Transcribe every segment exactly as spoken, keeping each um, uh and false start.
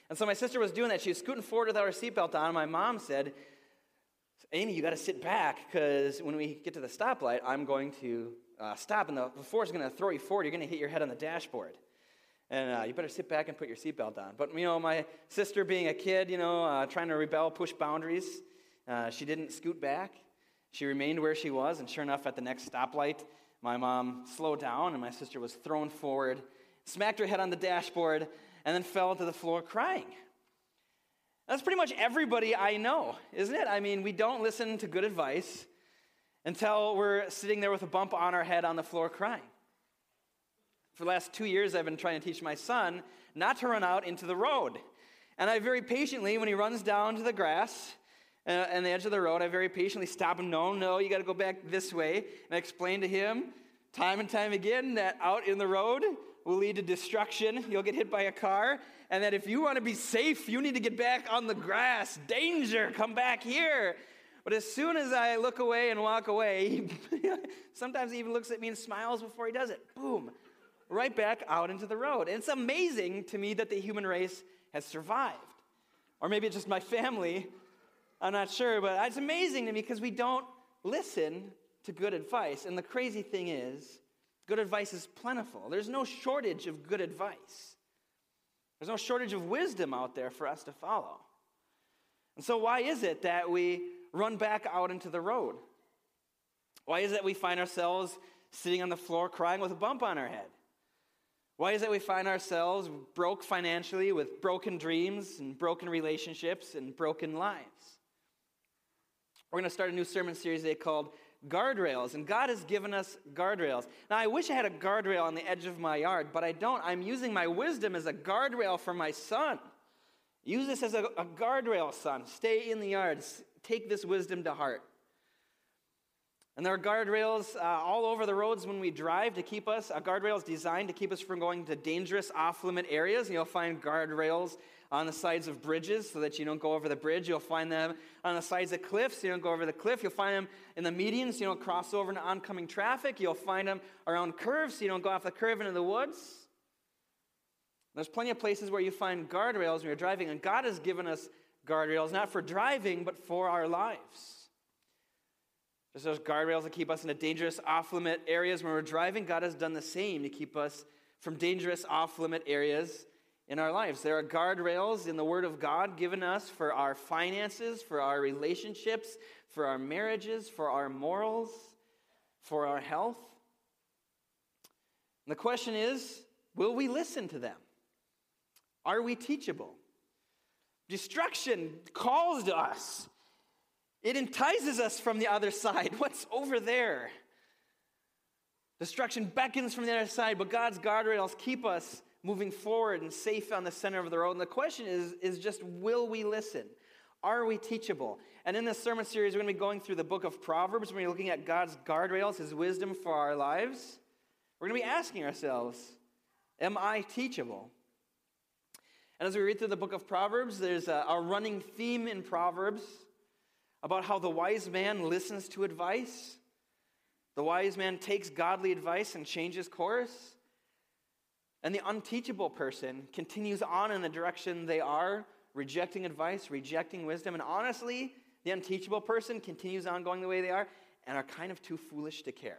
And so my sister was doing that. She was scooting forward without her seatbelt on. And my mom said, Amy, you got to sit back because when we get to the stoplight, I'm going to uh, stop, and the, the force is going to throw you forward. You're going to hit your head on the dashboard. And uh, you better sit back and put your seatbelt on. But, you know, my sister being a kid, you know, uh, trying to rebel, push boundaries, uh, she didn't scoot back. She remained where she was, and sure enough, at the next stoplight, my mom slowed down, and my sister was thrown forward, smacked her head on the dashboard, and then fell to the floor crying. That's pretty much everybody I know, isn't it? I mean, we don't listen to good advice until we're sitting there with a bump on our head on the floor crying. For the last two years, I've been trying to teach my son not to run out into the road. And I very patiently, when he runs down to the grass uh, and the edge of the road, I very patiently stop him. No, no, you got to go back this way. And I explain to him time and time again that out in the road will lead to destruction. You'll get hit by a car. And that if you want to be safe, you need to get back on the grass. Danger, come back here. But as soon as I look away and walk away, he sometimes he even looks at me and smiles before he does it. Boom. Right back out into the road. And it's amazing to me that the human race has survived. Or maybe it's just my family. I'm not sure, but it's amazing to me because we don't listen to good advice. And the crazy thing is, good advice is plentiful. There's no shortage of good advice. There's no shortage of wisdom out there for us to follow. And so why is it that we run back out into the road? Why is it that we find ourselves sitting on the floor crying with a bump on our head? Why is it we find ourselves broke financially with broken dreams and broken relationships and broken lives? We're going to start a new sermon series today called Guardrails, and God has given us guardrails. Now, I wish I had a guardrail on the edge of my yard, but I don't. I'm using my wisdom as a guardrail for my son. Use this as a, a guardrail, son. Stay in the yard. Take this wisdom to heart. And there are guardrails uh, all over the roads when we drive to keep us, a guardrail is designed to keep us from going to dangerous off-limit areas. You'll find guardrails on the sides of bridges so that you don't go over the bridge. You'll find them on the sides of cliffs so you don't go over the cliff. You'll find them in the medians so you don't cross over into oncoming traffic. You'll find them around curves so you don't go off the curve into the woods. There's plenty of places where you find guardrails when you're driving, and God has given us guardrails not for driving but for our lives. Just those guardrails that keep us into dangerous off-limit areas when we're driving, God has done the same to keep us from dangerous off-limit areas in our lives. There are guardrails in the Word of God given us for our finances, for our relationships, for our marriages, for our morals, for our health. And the question is, will we listen to them? Are we teachable? Destruction calls to us. It entices us from the other side. What's over there? Destruction beckons from the other side, but God's guardrails keep us moving forward and safe on the center of the road. And the question is, is just, will we listen? Are we teachable? And in this sermon series, we're going to be going through the book of Proverbs. We're going to be looking at God's guardrails, His wisdom for our lives. We're going to be asking ourselves, am I teachable? And as we read through the book of Proverbs, there's a, a running theme in Proverbs about how the wise man listens to advice. The wise man takes godly advice and changes course. And the unteachable person continues on in the direction they are, rejecting advice, rejecting wisdom. And honestly, the unteachable person continues on going the way they are and are kind of too foolish to care.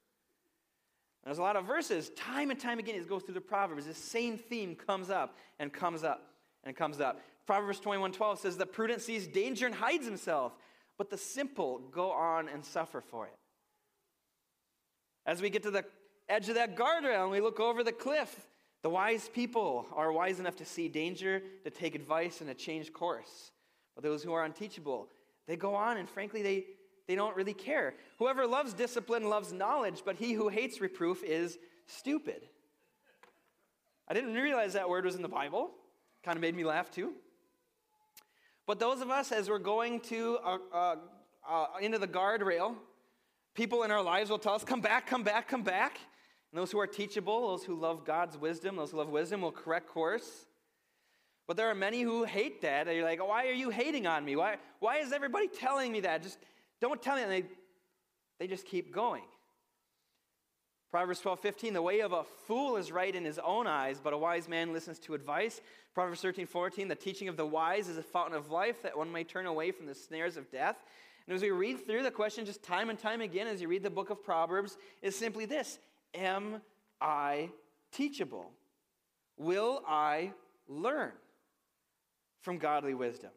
And there's a lot of verses, time and time again, as it goes through the Proverbs, this same theme comes up and comes up and comes up. Proverbs twenty-one twelve says, the prudent sees danger and hides himself, but the simple go on and suffer for it. As we get to the edge of that guardrail and we look over the cliff, the wise people are wise enough to see danger, to take advice, and to change course. But those who are unteachable, they go on, and frankly, they, they don't really care. Whoever loves discipline loves knowledge, but he who hates reproof is stupid. I didn't realize that word was in the Bible. Kind of made me laugh too. But those of us, as we're going to uh, uh, uh, into the guardrail, people in our lives will tell us, come back, come back, come back. And those who are teachable, those who love God's wisdom, those who love wisdom will correct course. But there are many who hate that. They're like, why are you hating on me? Why, why is everybody telling me that? Just don't tell me. And they, they just keep going. Proverbs twelve fifteen, the way of a fool is right in his own eyes, but a wise man listens to advice. Proverbs thirteen fourteen, the teaching of the wise is a fountain of life, that one may turn away from the snares of death. And as we read through, the question just time and time again as you read the book of Proverbs is simply this: am I teachable? Will I learn from godly wisdom?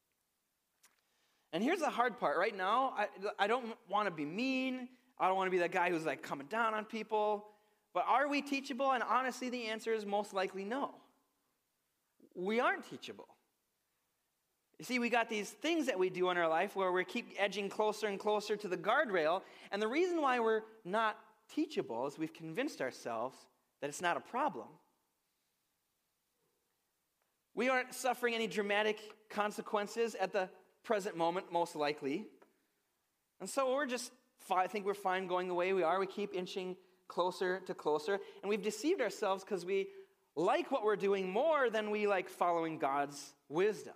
And here's the hard part. Right now, I, I don't want to be mean. I don't want to be that guy who's like coming down on people. But are we teachable? And honestly, the answer is most likely no. We aren't teachable. You see, we got these things that we do in our life where we keep edging closer and closer to the guardrail. And the reason why we're not teachable is we've convinced ourselves that it's not a problem. We aren't suffering any dramatic consequences at the present moment, most likely. And so we're just, I think we're fine going the way we are. We keep inching closer to closer. And we've deceived ourselves because we like what we're doing more than we like following God's wisdom.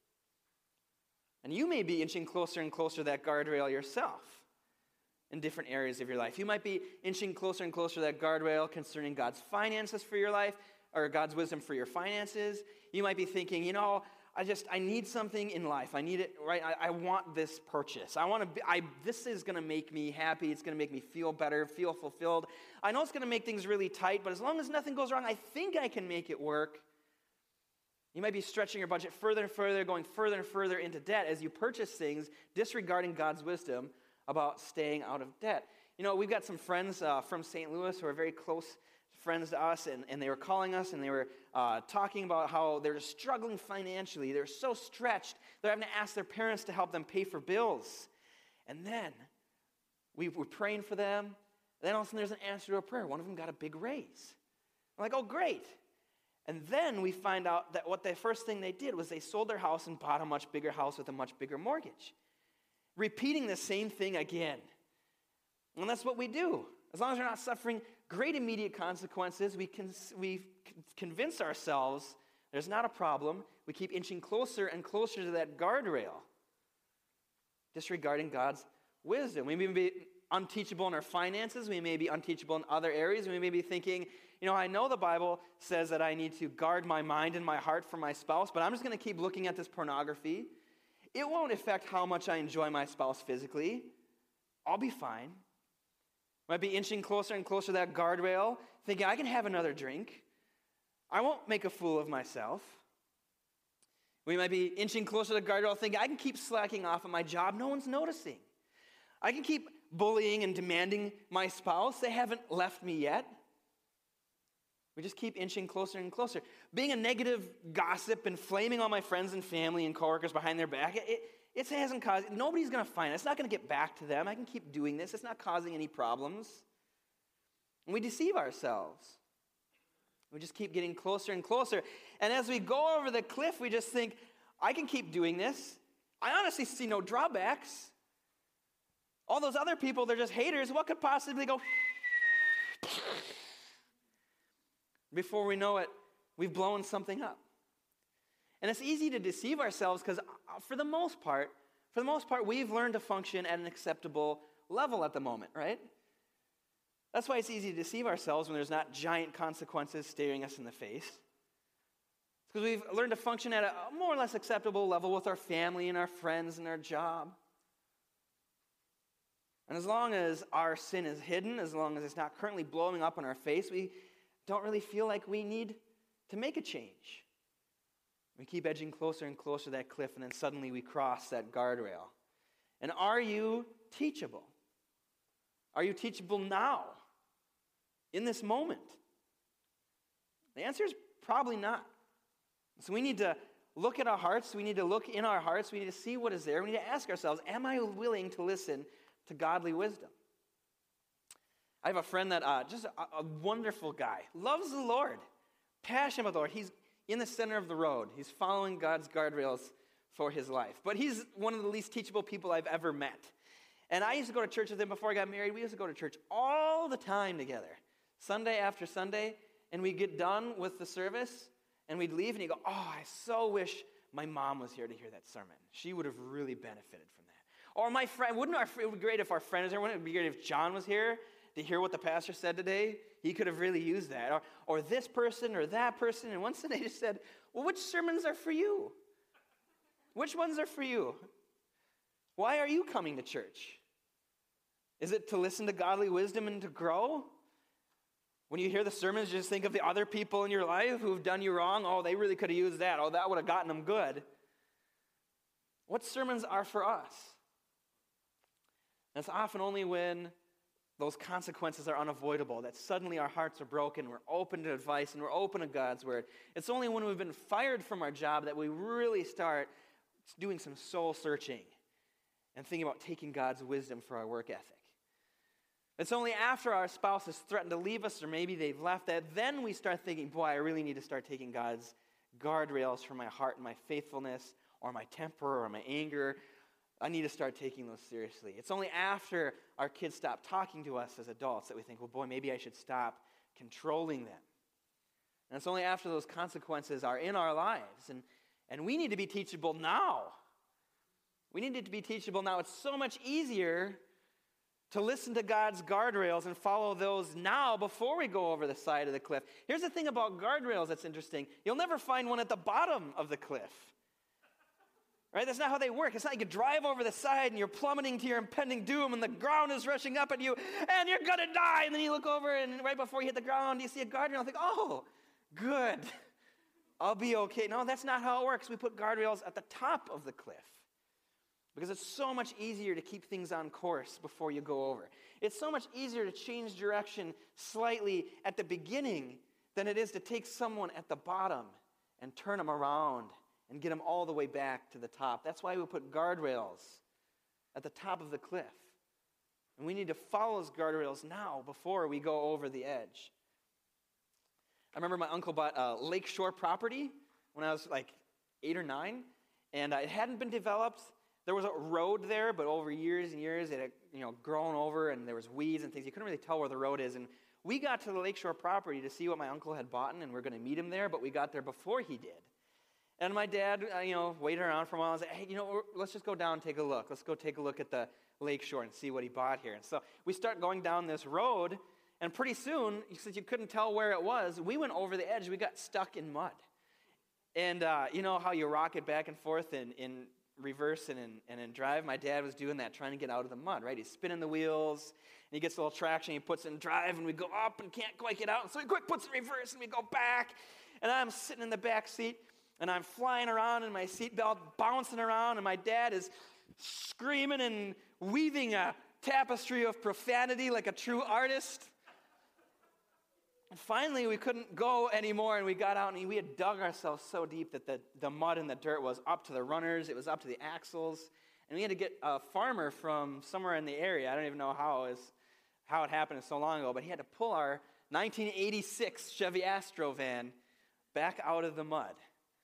And you may be inching closer and closer to that guardrail yourself in different areas of your life. You might be inching closer and closer to that guardrail concerning God's finances for your life, or God's wisdom for your finances. You might be thinking, you know, I just, I need something in life. I need it, right? I, I want this purchase. I want to, be, I, this is going to make me happy. It's going to make me feel better, feel fulfilled. I know it's going to make things really tight, but as long as nothing goes wrong, I think I can make it work. You might be stretching your budget further and further, going further and further into debt as you purchase things, disregarding God's wisdom about staying out of debt. You know, we've got some friends uh, from Saint Louis who are very close friends to us, and, and they were calling us, and they were uh, talking about how they're struggling financially. They're so stretched, they're having to ask their parents to help them pay for bills. And then we were praying for them, and then all of a sudden there's an answer to a prayer. One of them got a big raise. I'm like, oh, great. And then we find out that what the first thing they did was they sold their house and bought a much bigger house with a much bigger mortgage. Repeating the same thing again. And that's what we do. As long as we're not suffering great immediate consequences, we can we convince ourselves there's not a problem. We keep inching closer and closer to that guardrail, disregarding God's wisdom. We may be unteachable in our finances. We may be unteachable in other areas. We may be thinking, you know, I know the Bible says that I need to guard my mind and my heart from my spouse, but I'm just going to keep looking at this pornography. It won't affect how much I enjoy my spouse physically. I'll be fine. Might be inching closer and closer to that guardrail, thinking I can have another drink. I won't make a fool of myself. We might be inching closer to the guardrail, thinking I can keep slacking off at my job. No one's noticing. I can keep bullying and demanding my spouse. They haven't left me yet. We just keep inching closer and closer. Being a negative gossip and flaming all my friends and family and coworkers behind their back, it, it hasn't caused, nobody's going to find it. It's not going to get back to them. I can keep doing this. It's not causing any problems. And we deceive ourselves. We just keep getting closer and closer. And as we go over the cliff, we just think, I can keep doing this. I honestly see no drawbacks. All those other people, they're just haters. What could possibly go? Before we know it, we've blown something up. And it's easy to deceive ourselves because for the most part, for the most part, we've learned to function at an acceptable level at the moment, right? That's why it's easy to deceive ourselves when there's not giant consequences staring us in the face. It's because we've learned to function at a more or less acceptable level with our family and our friends and our job. And as long as our sin is hidden, as long as it's not currently blowing up in our face, we don't really feel like we need to make a change. We keep edging closer and closer to that cliff, and then suddenly we cross that guardrail. And are you teachable? Are you teachable now? In this moment? The answer is probably not. So we need to look at our hearts. We need to look in our hearts. We need to see what is there. We need to ask ourselves, am I willing to listen to godly wisdom? I have a friend that, uh, just a, a wonderful guy, loves the Lord, passionate about the Lord. He's in the center of the road. He's following God's guardrails for his life. But he's one of the least teachable people I've ever met. And I used to go to church with him before I got married. We used to go to church all the time together, Sunday after Sunday, and we'd get done with the service, and we'd leave, and he'd go, oh, I so wish my mom was here to hear that sermon. She would have really benefited from that. Or my friend, wouldn't our, it would be great if our friend was here. Wouldn't it be great if John was here? to hear what the pastor said today? He could have really used that. Or, or this person or that person. And one Sunday just said, well, which sermons are for you? Which ones are for you? Why are you coming to church? Is it to listen to godly wisdom and to grow? When you hear the sermons, just think of the other people in your life who've done you wrong. Oh, they really could have used that. Oh, that would have gotten them good. What sermons are for us? And it's often only when those consequences are unavoidable that suddenly our hearts are broken, we're open to advice, and we're open to God's word. It's only when we've been fired from our job that we really start doing some soul searching and thinking about taking God's wisdom for our work ethic. It's only after our spouse has threatened to leave us, or maybe they've left, that then we start thinking, boy, I really need to start taking God's guardrails for my heart and my faithfulness, or my temper, or my anger. I need to start taking those seriously. It's only after our kids stop talking to us as adults that we think, well, boy, maybe I should stop controlling them. And it's only after those consequences are in our lives. And, and we need to be teachable now. We need to be teachable now. It's so much easier to listen to God's guardrails and follow those now before we go over the side of the cliff. Here's the thing about guardrails that's interesting. You'll never find one at the bottom of the cliff. Right? That's not how they work. It's not like you drive over the side and you're plummeting to your impending doom and the ground is rushing up at you and you're going to die. And then you look over and right before you hit the ground, you see a guardrail and think, oh, good. I'll be okay. No, that's not how it works. We put guardrails at the top of the cliff because it's so much easier to keep things on course before you go over. It's so much easier to change direction slightly at the beginning than it is to take someone at the bottom and turn them around and get them all the way back to the top. That's why we put guardrails at the top of the cliff. And we need to follow those guardrails now before we go over the edge. I remember my uncle bought a lakeshore property when I was like eight or nine, and it hadn't been developed. There was a road there, but over years and years it had, you know, grown over, and there was weeds and things. You couldn't really tell where the road is. And we got to the lakeshore property to see what my uncle had bought, and we were going to meet him there, but we got there before he did. And my dad, uh, you know, waited around for a while and said, hey, you know, let's just go down and take a look. Let's go take a look at the lakeshore and see what he bought here. And so we start going down this road, and pretty soon, since you couldn't tell where it was, we went over the edge. We got stuck in mud. And uh, you know how you rock it back and forth in, in reverse and in, and in drive? My dad was doing that, trying to get out of the mud, right? He's spinning the wheels, and he gets a little traction, he puts it in drive, and we go up and can't quite get out. And so he quick puts it in reverse, and we go back. And I'm sitting in the back seat, and I'm flying around in my seatbelt, bouncing around, and my dad is screaming and weaving a tapestry of profanity like a true artist. And finally, we couldn't go anymore, and we got out, and we had dug ourselves so deep that the, the mud and the dirt was up to the runners, it was up to the axles, and we had to get a farmer from somewhere in the area. I don't even know how it, was, how it happened so long ago, but he had to pull our nineteen eighty-six Chevy Astro van back out of the mud.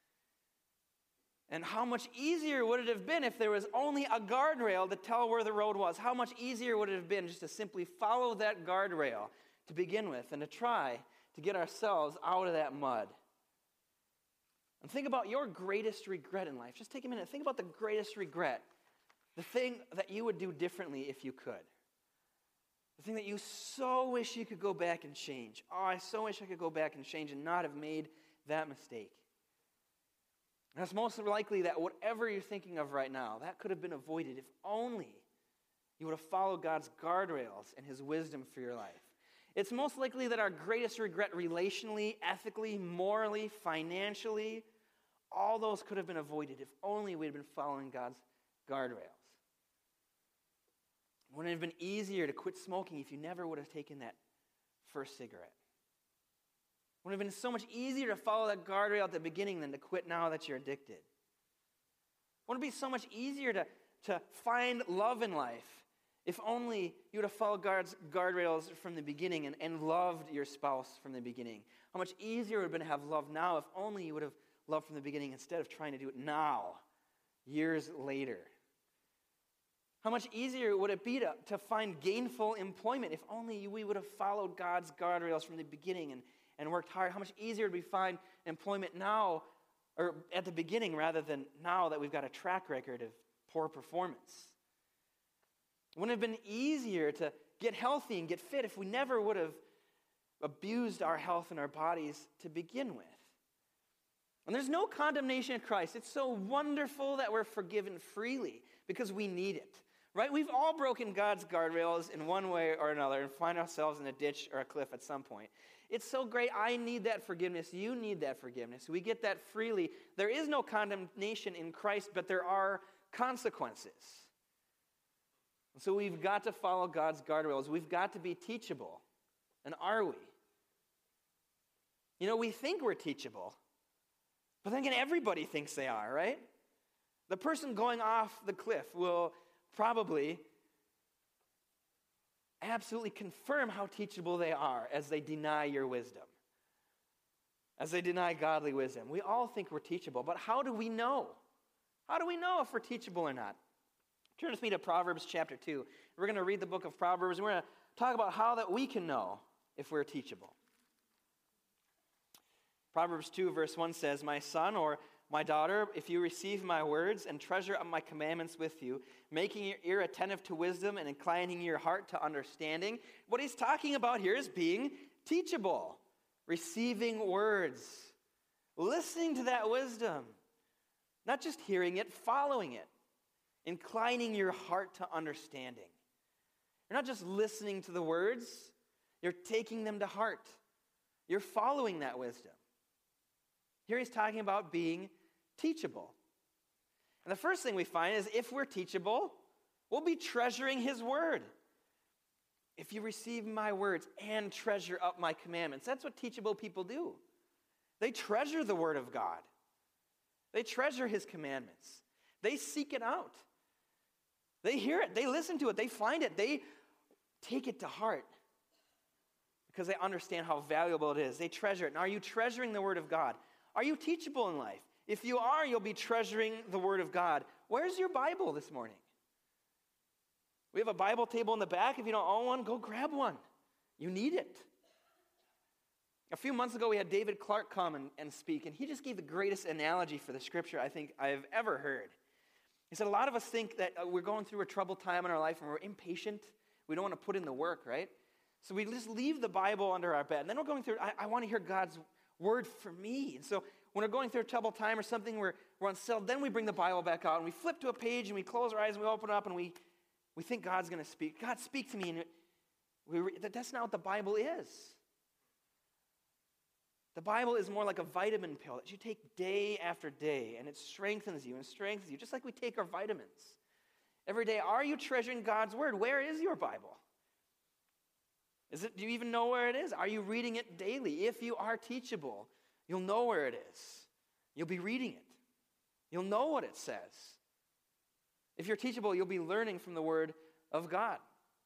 And how much easier would it have been if there was only a guardrail to tell where the road was? How much easier would it have been just to simply follow that guardrail to begin with and to try to get ourselves out of that mud? And think about your greatest regret in life. Just take a minute. Think about the greatest regret. The thing that you would do differently if you could. The thing that you so wish you could go back and change. Oh, I so wish I could go back and change and not have made that mistake. And it's most likely that whatever you're thinking of right now, that could have been avoided if only you would have followed God's guardrails and his wisdom for your life. It's most likely that our greatest regret relationally, ethically, morally, financially, all those could have been avoided if only we had been following God's guardrails. Wouldn't it have been easier to quit smoking if you never would have taken that first cigarette? It would have been so much easier to follow that guardrail at the beginning than to quit now that you're addicted. Wouldn't it be so much easier to, to find love in life if only you would have followed God's guardrails from the beginning and, and loved your spouse from the beginning? How much easier it would have been to have love now if only you would have loved from the beginning instead of trying to do it now, years later? How much easier would it be to, to find gainful employment if only we would have followed God's guardrails from the beginning and and worked hard? How much easier would we find employment now, or at the beginning rather than now that we've got a track record of poor performance? Wouldn't it have been easier to get healthy and get fit if we never would have abused our health and our bodies to begin with. And there's no condemnation in Christ. It's so wonderful that we're forgiven freely because we need it, right? We've all broken God's guardrails in one way or another and find ourselves in a ditch or a cliff at some point. It's so great. I need that forgiveness. You need that forgiveness. We get that freely. There is no condemnation in Christ, but there are consequences. And so we've got to follow God's guardrails. We've got to be teachable. And are we? You know, we think we're teachable. But then again, everybody thinks they are, right? The person going off the cliff will probably absolutely confirm how teachable they are as they deny your wisdom, as they deny godly wisdom. We all think we're teachable, but how do we know? How do we know if we're teachable or not? Turn with me to Proverbs chapter two. We're going to read the book of Proverbs, and we're going to talk about how that we can know if we're teachable. Proverbs two verse one says, "My son or my daughter, if you receive my words and treasure up my commandments with you, making your ear attentive to wisdom and inclining your heart to understanding." What he's talking about here is being teachable, receiving words, listening to that wisdom, not just hearing it, following it, inclining your heart to understanding. You're not just listening to the words, you're taking them to heart. You're following that wisdom. Here he's talking about being teachable. And the first thing we find is if we're teachable, we'll be treasuring his word. If you receive my words and treasure up my commandments. That's what teachable people do. They treasure the word of God. They treasure his commandments. They seek it out. They hear it. They listen to it. They find it. They take it to heart because they understand how valuable it is. They treasure it. And are you treasuring the word of God? Are you teachable in life? If you are, you'll be treasuring the word of God. Where's your Bible this morning? We have a Bible table in the back. If you don't own one, go grab one. You need it. A few months ago, we had David Clark come and, and speak, and he just gave the greatest analogy for the scripture I think I've ever heard. He said, a lot of us think that uh, we're going through a troubled time in our life and we're impatient. We don't want to put in the work, right? So we just leave the Bible under our bed. And then we're going through, I, I want to hear God's word for me. And so when we're going through a troubled time or something, we're, we're unsettled, then we bring the Bible back out and we flip to a page and we close our eyes and we open up and we, we think God's going to speak. God, speak to me. And we, we, that's not what the Bible is. The Bible is more like a vitamin pill that you take day after day, and it strengthens you and strengthens you, just like we take our vitamins. Every day, are you treasuring God's word? Where is your Bible? Is it? Do you even know where it is? Are you reading it daily? If you are teachable, you'll know where it is. You'll be reading it. You'll know what it says. If you're teachable, you'll be learning from the word of God.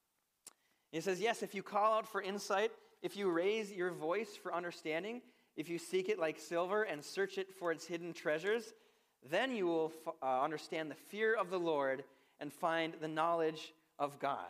It says, yes, if you call out for insight, if you raise your voice for understanding, if you seek it like silver and search it for its hidden treasures, then you will uh, understand the fear of the Lord and find the knowledge of God.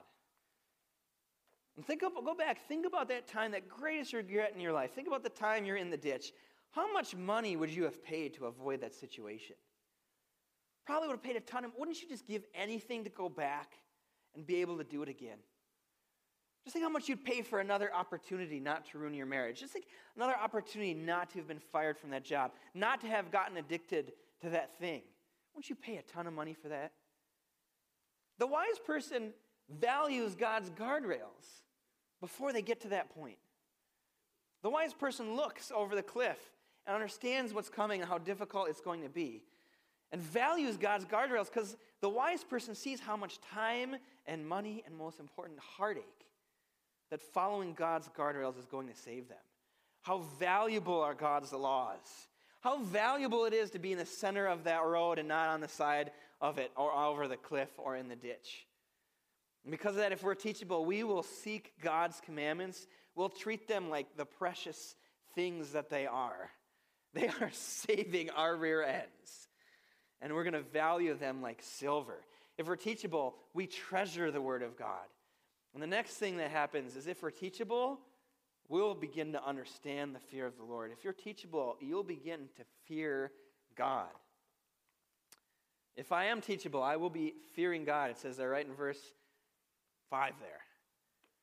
And think of, go back, think about that time, that greatest regret in your life. Think about the time you're in the ditch. How much money would you have paid to avoid that situation? Probably would have paid a ton of, wouldn't you just give anything to go back and be able to do it again? Just think how much you'd pay for another opportunity not to ruin your marriage. Just think another opportunity not to have been fired from that job, not to have gotten addicted to that thing. Wouldn't you pay a ton of money for that? The wise person values God's guardrails before they get to that point. The wise person looks over the cliff and understands what's coming and how difficult it's going to be, and values God's guardrails because the wise person sees how much time and money and, most important, heartache that following God's guardrails is going to save them. How valuable are God's laws? How valuable it is to be in the center of that road and not on the side of it or over the cliff or in the ditch. And because of that, if we're teachable, we will seek God's commandments. We'll treat them like the precious things that they are. They are saving our rear ends. And we're going to value them like silver. If we're teachable, we treasure the word of God. And the next thing that happens is if we're teachable, we'll begin to understand the fear of the Lord. If you're teachable, you'll begin to fear God. If I am teachable, I will be fearing God. It says there right in verse five there.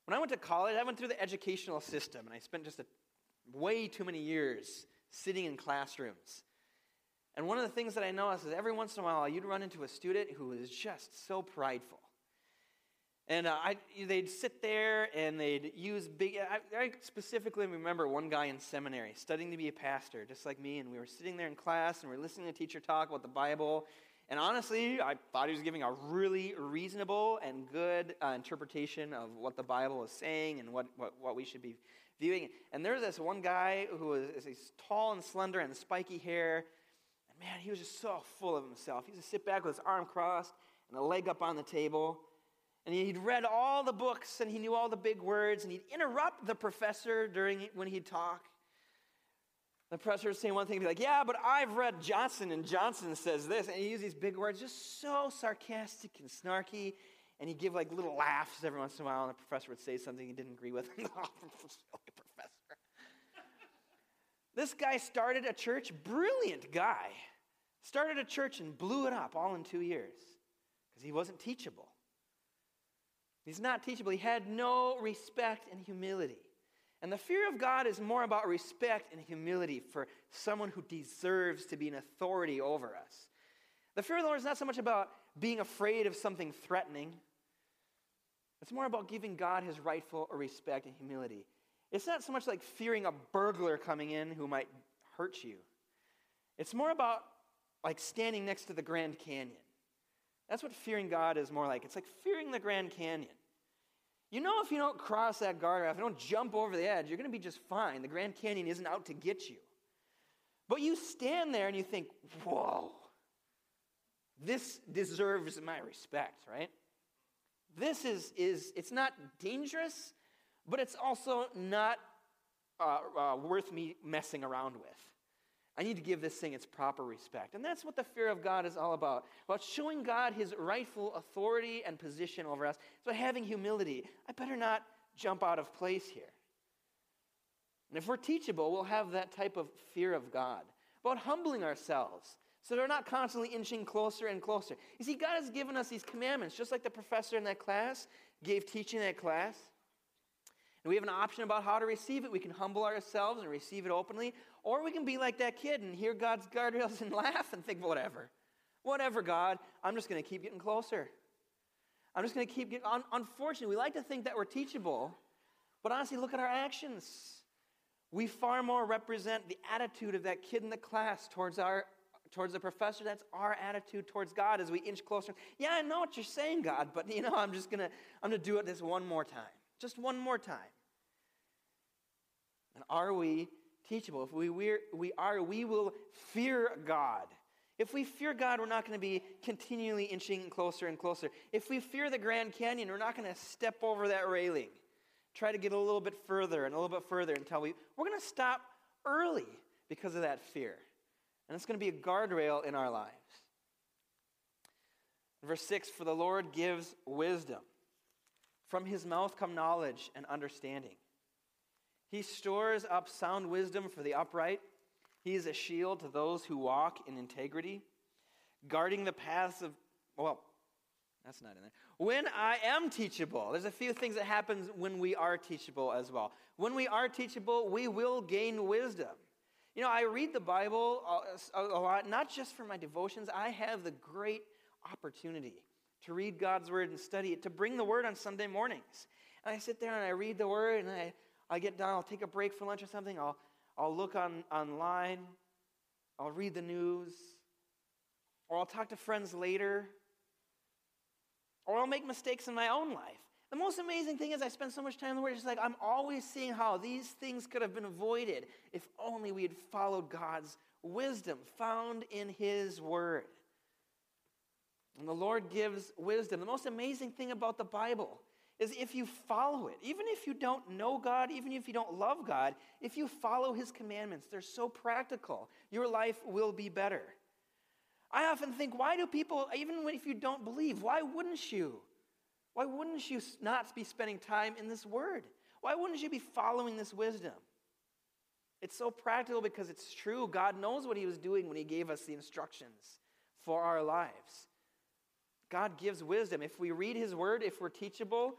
When I went to college, I went through the educational system, and I spent just a, way too many years sitting in classrooms. And one of the things that I noticed is every once in a while, you'd run into a student who was just so prideful. And uh, I, they'd sit there and they'd use big, I, I specifically remember one guy in seminary studying to be a pastor, just like me, and we were sitting there in class and we were listening to a teacher talk about the Bible. And honestly, I thought he was giving a really reasonable and good uh, interpretation of what the Bible is saying and what, what, what we should be viewing. And there's this one guy who was he's tall and slender and spiky hair. And man, he was just so full of himself. He used to sit back with his arm crossed and a leg up on the table. And he'd read all the books, and he knew all the big words, and he'd interrupt the professor during when he'd talk. The professor would say one thing, he'd be like, yeah, but I've read Johnson, and Johnson says this. And he'd use these big words, just so sarcastic and snarky. And he'd give like little laughs every once in a while, and the professor would say something he didn't agree with. Silly professor. This guy started a church, brilliant guy. Started a church and blew it up all in two years because he wasn't teachable. He's not teachable. He had no respect and humility. And the fear of God is more about respect and humility for someone who deserves to be an authority over us. The fear of the Lord is not so much about being afraid of something threatening. It's more about giving God his rightful respect and humility. It's not so much like fearing a burglar coming in who might hurt you. It's more about like standing next to the Grand Canyon. That's what fearing God is more like. It's like fearing the Grand Canyon. You know if you don't cross that guardrail, if you don't jump over the edge, you're going to be just fine. The Grand Canyon isn't out to get you. But you stand there and you think, whoa, this deserves my respect, right? This is, is it's not dangerous, but it's also not uh, uh, worth me messing around with. I need to give this thing its proper respect. And that's what the fear of God is all about. About showing God his rightful authority and position over us. So having humility. I better not jump out of place here. And if we're teachable, we'll have that type of fear of God. About humbling ourselves. So they're not constantly inching closer and closer. You see, God has given us these commandments, just like the professor in that class gave teaching in that class. And we have an option about how to receive it. We can humble ourselves and receive it openly. Or we can be like that kid and hear God's guardrails and laugh and think, whatever. Whatever, God. I'm just going to keep getting closer. I'm just going to keep getting... Un- unfortunately, we like to think that we're teachable. But honestly, look at our actions. We far more represent the attitude of that kid in the class towards our towards the professor. That's our attitude towards God as we inch closer. Yeah, I know what you're saying, God, but you know, I'm just going to I'm going to do it this one more time. Just one more time. And are we teachable? If we, we're, we are, we will fear God. If we fear God, we're not going to be continually inching closer and closer. If we fear the Grand Canyon, we're not going to step over that railing. Try to get a little bit further and a little bit further until we, we're going to stop early because of that fear. And it's going to be a guardrail in our lives. Verse six, for the Lord gives wisdom. From his mouth come knowledge and understanding. He stores up sound wisdom for the upright. He is a shield to those who walk in integrity, guarding the paths of, well, that's not in there. When I am teachable, there's a few things that happen when we are teachable as well. When we are teachable, we will gain wisdom. You know, I read the Bible a, a lot, not just for my devotions. I have the great opportunity to read God's word and study it, to bring the word on Sunday mornings. And I sit there and I read the word, and I, I get done, I'll take a break for lunch or something, I'll, I'll look on online, I'll read the news, or I'll talk to friends later, or I'll make mistakes in my own life. The most amazing thing is I spend so much time in the Word, it's like I'm always seeing how these things could have been avoided if only we had followed God's wisdom found in His Word. And the Lord gives wisdom. The most amazing thing about the Bible is if you follow it, even if you don't know God, even if you don't love God, if you follow His commandments, they're so practical. Your life will be better. I often think, why do people, even if you don't believe, why wouldn't you? Why wouldn't you not be spending time in this Word? Why wouldn't you be following this wisdom? It's so practical because it's true. God knows what He was doing when He gave us the instructions for our lives. God gives wisdom. If we read His Word, if we're teachable,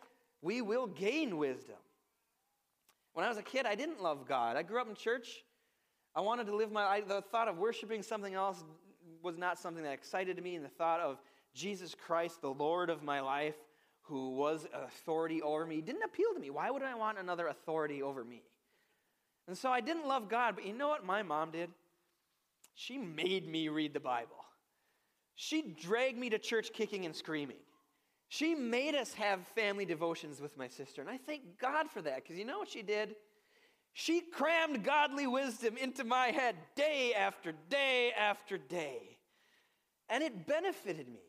we will gain wisdom. When I was a kid, I didn't love God. I grew up in church. I wanted to live my life. The thought of worshiping something else was not something that excited me, and the thought of Jesus Christ, the Lord of my life, who was authority over me, didn't appeal to me. Why would I want another authority over me? And so I didn't love God, but you know what my mom did? She made me read the Bible. She dragged me to church kicking and screaming. She made us have family devotions with my sister, and I thank God for that, because you know what she did? She crammed godly wisdom into my head day after day after day, and it benefited me.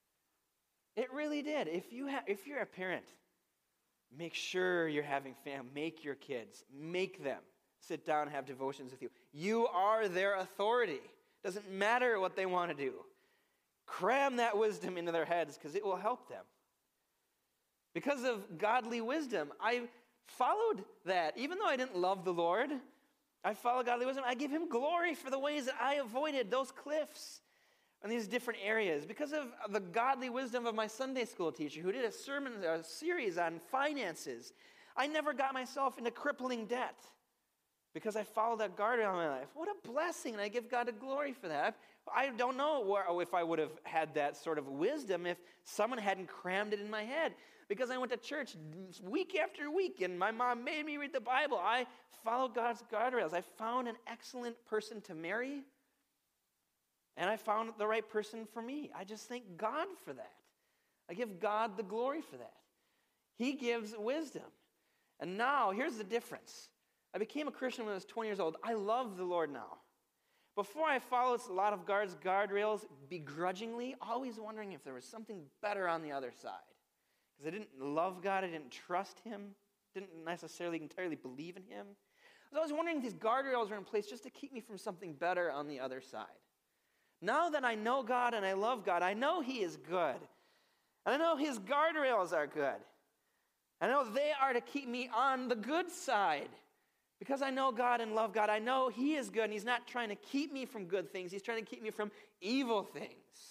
It really did. If you ha- if you're a parent, make sure you're having family. Make your kids, make them sit down and have devotions with you. You are their authority. Doesn't matter what they want to do. Cram that wisdom into their heads because it will help them. Because of godly wisdom, I followed that. Even though I didn't love the Lord, I followed godly wisdom. I give him glory for the ways that I avoided those cliffs in these different areas. Because of the godly wisdom of my Sunday school teacher who did a sermon, a series on finances, I never got myself into crippling debt because I followed that guardrail in my life. What a blessing, and I give God the glory for that. I don't know where, if I would have had that sort of wisdom if someone hadn't crammed it in my head. Because I went to church week after week, and my mom made me read the Bible. I followed God's guardrails. I found an excellent person to marry, and I found the right person for me. I just thank God for that. I give God the glory for that. He gives wisdom. And now, here's the difference. I became a Christian when I was twenty years old. I love the Lord now. Before I followed a lot of God's guardrails begrudgingly, always wondering if there was something better on the other side. Because I didn't love God, I didn't trust him, didn't necessarily entirely believe in him. I was always wondering if these guardrails were in place just to keep me from something better on the other side. Now that I know God and I love God, I know he is good. And I know his guardrails are good. I know they are to keep me on the good side. Because I know God and love God, I know he is good, and he's not trying to keep me from good things. He's trying to keep me from evil things.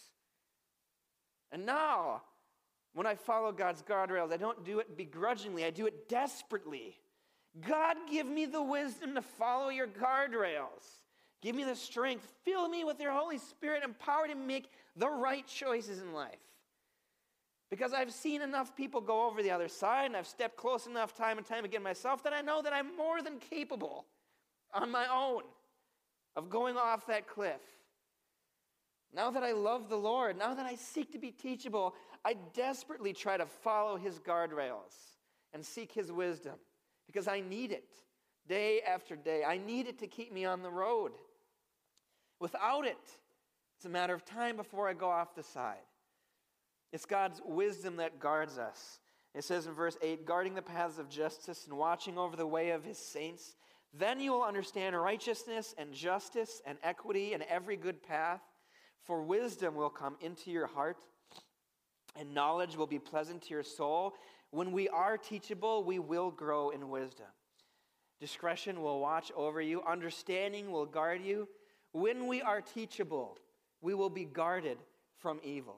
And now, when I follow God's guardrails, I don't do it begrudgingly. I do it desperately. God, give me the wisdom to follow your guardrails. Give me the strength. Fill me with your Holy Spirit. Empower me to make the right choices in life. Because I've seen enough people go over the other side, and I've stepped close enough time and time again myself that I know that I'm more than capable on my own of going off that cliff. Now that I love the Lord, now that I seek to be teachable, I desperately try to follow his guardrails and seek his wisdom because I need it day after day. I need it to keep me on the road. Without it, it's a matter of time before I go off the side. It's God's wisdom that guards us. It says in verse eight, guarding the paths of justice and watching over the way of his saints. Then you will understand righteousness and justice and equity and every good path. For wisdom will come into your heart, and knowledge will be pleasant to your soul. When we are teachable, we will grow in wisdom. Discretion will watch over you. Understanding will guard you. When we are teachable, we will be guarded from evil.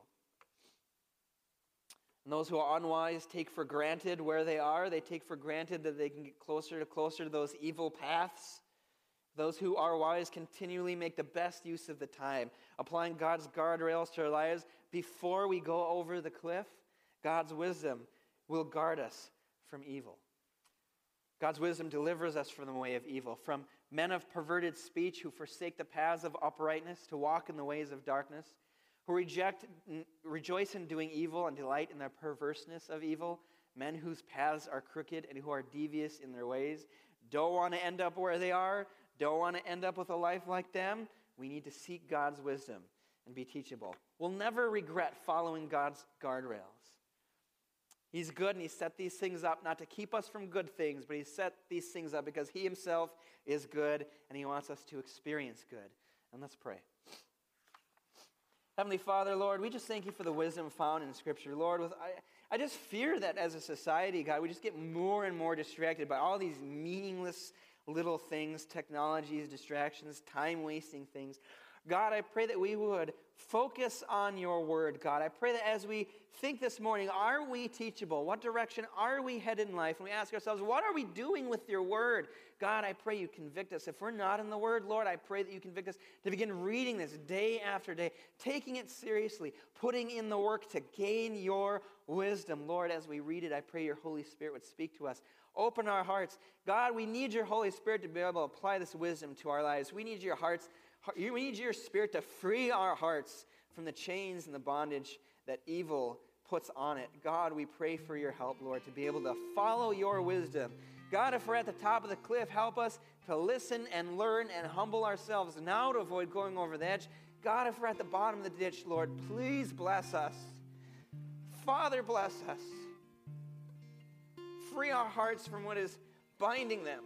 And those who are unwise take for granted where they are. They take for granted that they can get closer to closer to those evil paths. Those who are wise continually make the best use of the time, applying God's guardrails to our lives before we go over the cliff. God's wisdom will guard us from evil. God's wisdom delivers us from the way of evil, from men of perverted speech who forsake the paths of uprightness to walk in the ways of darkness, who reject, rejoice in doing evil and delight in the perverseness of evil, men whose paths are crooked and who are devious in their ways. Don't want to end up where they are. Don't want to end up with a life like them. We need to seek God's wisdom and be teachable. We'll never regret following God's guardrails. He's good, and he set these things up not to keep us from good things, but he set these things up because he himself is good, and he wants us to experience good. And let's pray. Heavenly Father, Lord, we just thank you for the wisdom found in Scripture. Lord, with, I, I just fear that as a society, God, we just get more and more distracted by all these meaningless little things, technologies, distractions, time-wasting things. God, I pray that we would focus on your word, God. I pray that as we think this morning, are we teachable? What direction are we headed in life? And we ask ourselves, what are we doing with your word? God, I pray you convict us. If we're not in the word, Lord, I pray that you convict us to begin reading this day after day, taking it seriously, putting in the work to gain your wisdom. Lord, as we read it, I pray your Holy Spirit would speak to us. Open our hearts. God, we need your Holy Spirit to be able to apply this wisdom to our lives. We need your hearts. We need your Spirit to free our hearts from the chains and the bondage that evil puts on it. God, we pray for your help, Lord, to be able to follow your wisdom. God, if we're at the top of the cliff, help us to listen and learn and humble ourselves now to avoid going over the edge. God, if we're at the bottom of the ditch, Lord, please bless us. Father, bless us. Free our hearts from what is binding them.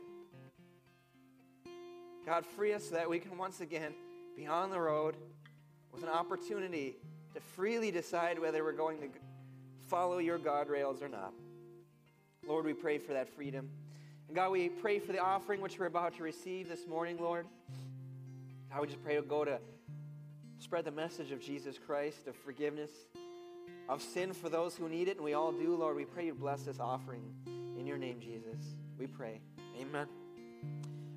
God, free us so that we can once again be on the road with an opportunity to freely decide whether we're going to follow your guardrails or not. Lord, we pray for that freedom. And God, we pray for the offering which we're about to receive this morning, Lord. God, we just pray to go to spread the message of Jesus Christ, of forgiveness, of sin for those who need it, and we all do, Lord. We pray you bless this offering. In your name, Jesus, we pray. Amen.